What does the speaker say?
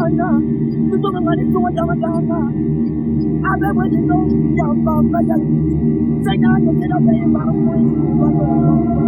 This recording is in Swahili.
Wana, kutoka malikuwa jamatana. Abe wajino, yamba bayan. Saya kena bema mui,